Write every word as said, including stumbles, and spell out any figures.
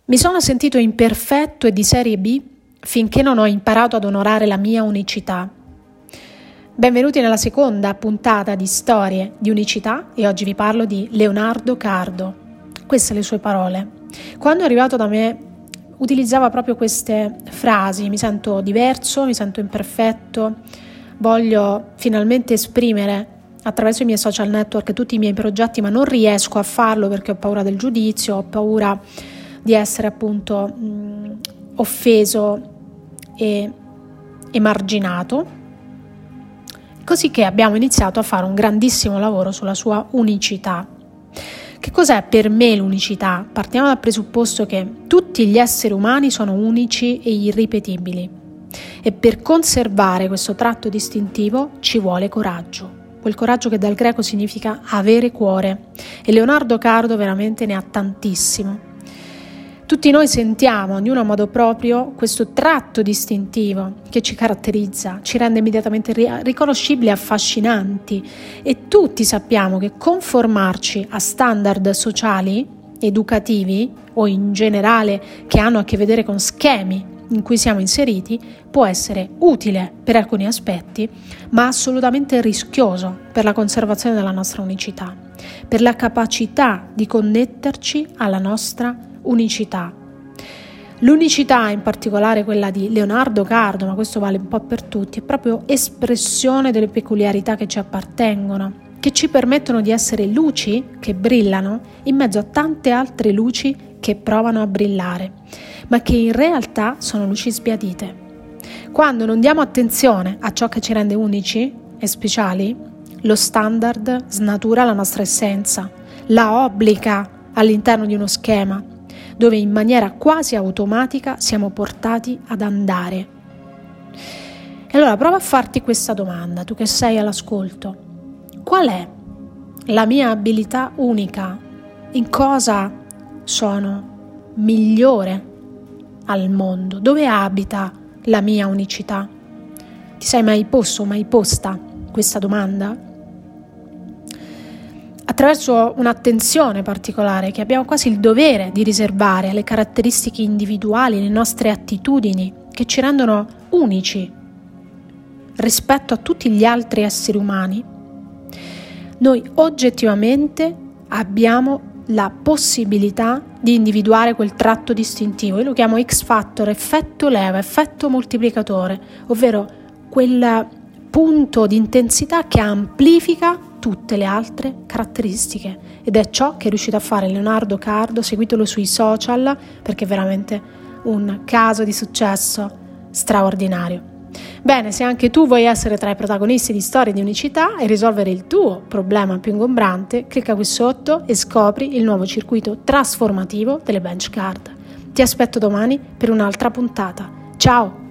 Mi sono sentito imperfetto e di serie B finché non ho imparato ad onorare la mia unicità. Benvenuti nella seconda puntata di Storie di Unicità e oggi vi parlo di Leonardo Cardo. Queste le sue parole. Quando è arrivato da me utilizzava proprio queste frasi: mi sento diverso, mi sento imperfetto, voglio finalmente esprimere attraverso i miei social network tutti i miei progetti, ma non riesco a farlo perché ho paura del giudizio, ho paura di essere appunto mh, offeso e emarginato. Così che abbiamo iniziato a fare un grandissimo lavoro sulla sua unicità. Che cos'è per me l'unicità? Partiamo dal presupposto che tutti gli esseri umani sono unici e irripetibili e per conservare questo tratto distintivo ci vuole coraggio. Quel coraggio che dal greco significa avere cuore, e Leonardo Cardo veramente ne ha tantissimo. Tutti noi sentiamo, ognuno a modo proprio, questo tratto distintivo che ci caratterizza, ci rende immediatamente riconoscibili e affascinanti, e tutti sappiamo che conformarci a standard sociali, educativi o in generale che hanno a che vedere con schemi in cui siamo inseriti può essere utile per alcuni aspetti, ma assolutamente rischioso per la conservazione della nostra unicità, per la capacità di connetterci alla nostra unicità. L'unicità, in particolare quella di Leonardo Cardo, ma questo vale un po' per tutti, è proprio espressione delle peculiarità che ci appartengono, che ci permettono di essere luci che brillano in mezzo a tante altre luci che provano a brillare, ma che in realtà sono luci sbiadite. Quando non diamo attenzione a ciò che ci rende unici e speciali, lo standard snatura la nostra essenza, la obbliga all'interno di uno schema, dove in maniera quasi automatica siamo portati ad andare. E allora prova a farti questa domanda, tu che sei all'ascolto: qual è la mia abilità unica? In cosa sono migliore al mondo? Dove abita la mia unicità? Ti sei mai posto, mai posta questa domanda? Attraverso un'attenzione particolare che abbiamo quasi il dovere di riservare alle caratteristiche individuali, le nostre attitudini che ci rendono unici rispetto a tutti gli altri esseri umani, noi oggettivamente abbiamo la possibilità di individuare quel tratto distintivo. Io lo chiamo X-Factor, effetto leva, effetto moltiplicatore, ovvero quel punto di intensità che amplifica tutte le altre caratteristiche, ed è ciò che è riuscito a fare Leonardo Cardo. Seguitelo sui social perché è veramente un caso di successo straordinario. Bene, se anche tu vuoi essere tra i protagonisti di Storie di Unicità e risolvere il tuo problema più ingombrante, clicca qui sotto e scopri il nuovo circuito trasformativo delle Bench Card. Ti aspetto domani per un'altra puntata. Ciao!